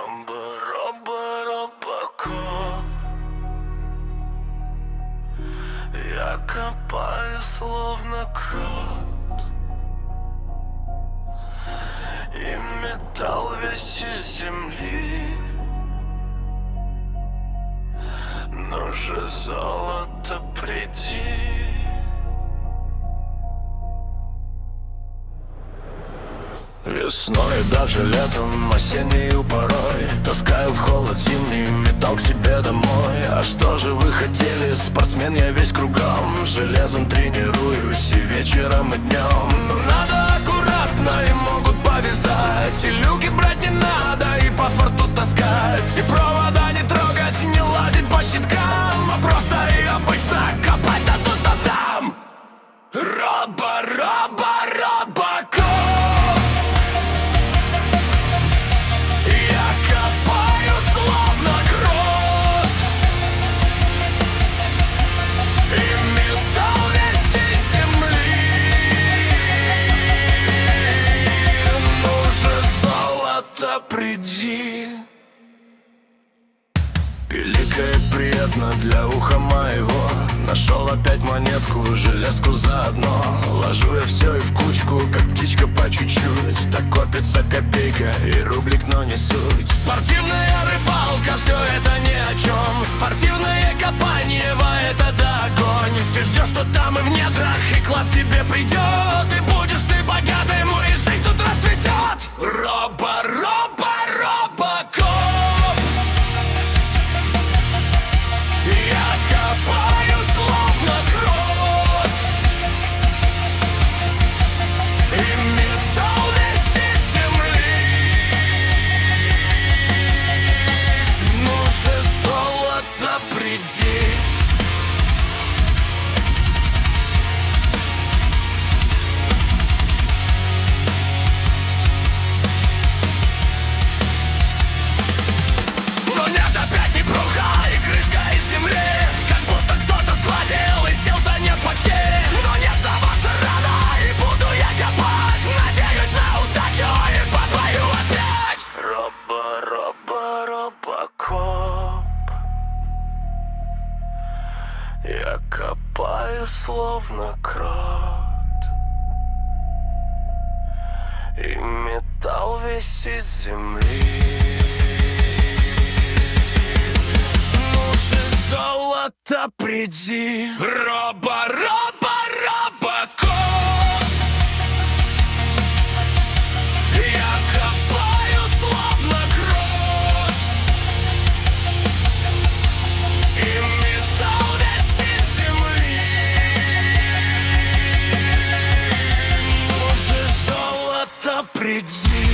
Робокоп. Я копаю словно крот, и металл весь из земли. Ну же, золото, приди. Весной, даже летом, осеннюю порой таскаю в холод зимний металл к себе домой. А что же вы хотели? Спортсмен я весь кругом, железом тренируюсь и вечером, и днем. Но надо аккуратно, и могут повязать, и люки брать не надо, и паспорт тут таскать, и провода не трогать, не лазить по щиткам, а просто и обычно копать да тут да там. Робокоп. Приди. Пиликает приятно для уха моего. Нашел опять монетку, железку заодно. Ложу я все и в кучку, как птичка по чуть-чуть. Так копится копейка и рублик, но не суть. Спортивная рыбалка, все это ни о чем. Спортивное копание, это да огонь. Ты ждешь, что там и в недрах, и клад тебе придет, и будешь ты богатым, и жизнь тут расцветет. Робокоп. Я копаю словно крот, и металл весь из земли. Ну же, золото, приди. Но нет, опять не пруха и крышка из земли, как будто кто-то сглазил, и сил-то нет почти. Но не сдаваться рано, и буду я копать. Надеюсь на удачу и подвою опять. Робокоп. Я копаю словно крот, и металл весь из земли. Золото, приди. Робокоп. Я копаю словно крот, и металл весь из земли. Ну же, золото, приди.